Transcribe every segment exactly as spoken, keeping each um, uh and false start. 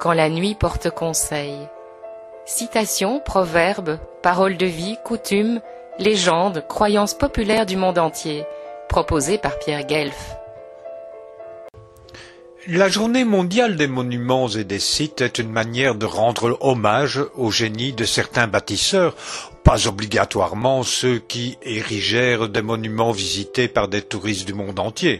quand la nuit porte conseil. Citations, proverbes, paroles de vie, coutumes, légendes, croyances populaires du monde entier, proposées par Pierre Guelf. La journée mondiale des monuments et des sites est une manière de rendre hommage au génie de certains bâtisseurs, pas obligatoirement ceux qui érigèrent des monuments visités par des touristes du monde entier.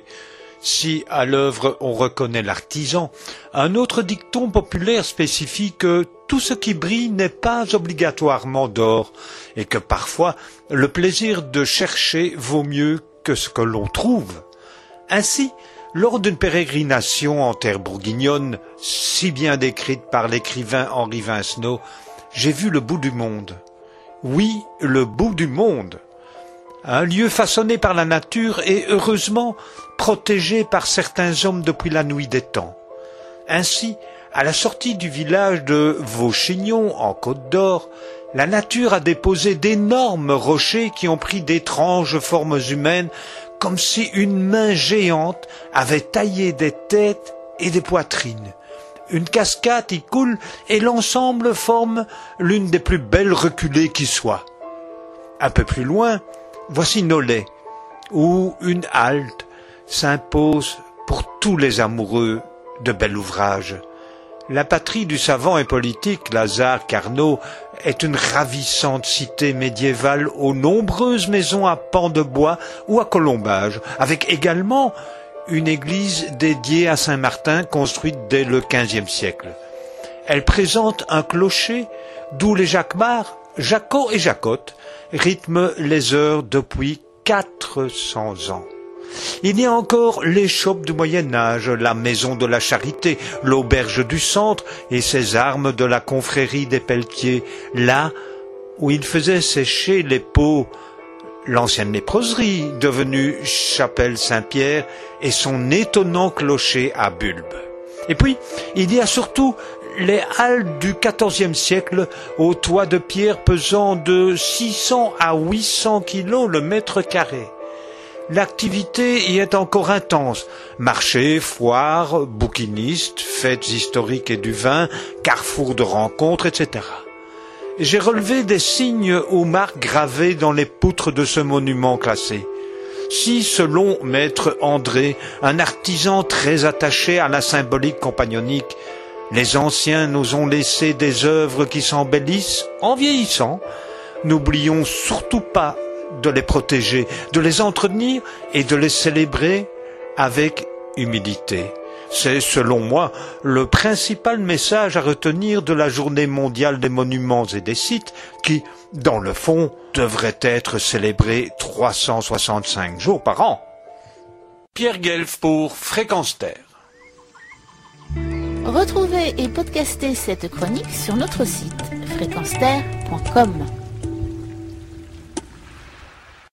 Si à l'œuvre on reconnaît l'artisan, un autre dicton populaire spécifie que tout ce qui brille n'est pas obligatoirement d'or et que parfois le plaisir de chercher vaut mieux que ce que l'on trouve. Ainsi, lors d'une pérégrination en terre bourguignonne, si bien décrite par l'écrivain Henri Vincenot, j'ai vu le bout du monde. Oui, le bout du monde. Un lieu façonné par la nature et heureusement protégé par certains hommes depuis la nuit des temps. Ainsi, à la sortie du village de Vauchignon, en Côte d'Or, la nature a déposé d'énormes rochers qui ont pris d'étranges formes humaines, comme si une main géante avait taillé des têtes et des poitrines. Une cascade y coule et l'ensemble forme l'une des plus belles reculées qui soit. Un peu plus loin, voici Nolay, où une halte s'impose pour tous les amoureux de bel ouvrage. La patrie du savant et politique Lazare Carnot est une ravissante cité médiévale aux nombreuses maisons à pans de bois ou à colombages, avec également une église dédiée à Saint-Martin construite dès le quinzième siècle. Elle présente un clocher d'où les jacquemarts, Jacot et Jacotte, rythment les heures depuis quatre cents ans. Il y a encore l'échoppe du Moyen-Âge, la maison de la Charité, l'auberge du Centre et ses armes de la confrérie des Pelletiers, là où il faisait sécher les peaux, l'ancienne léproserie devenue chapelle Saint-Pierre et son étonnant clocher à bulbe. Et puis, il y a surtout les halles du quatorzième siècle aux toits de pierre pesant de six cents à huit cents kilos le mètre carré. L'activité y est encore intense. Marchés, foires, bouquinistes, fêtes historiques et du vin, carrefours de rencontres, et cetera. J'ai relevé des signes aux marques gravées dans les poutres de ce monument classé. Si, selon maître André, un artisan très attaché à la symbolique compagnonique, les anciens nous ont laissé des œuvres qui s'embellissent en vieillissant, n'oublions surtout pas de les protéger, de les entretenir et de les célébrer avec humilité. C'est, selon moi, le principal message à retenir de la Journée mondiale des monuments et des sites qui, dans le fond, devrait être célébrée trois cent soixante-cinq jours par an. Pierre Guelf pour Fréquence Terre. Retrouvez et podcastez cette chronique sur notre site fréquence terre point com.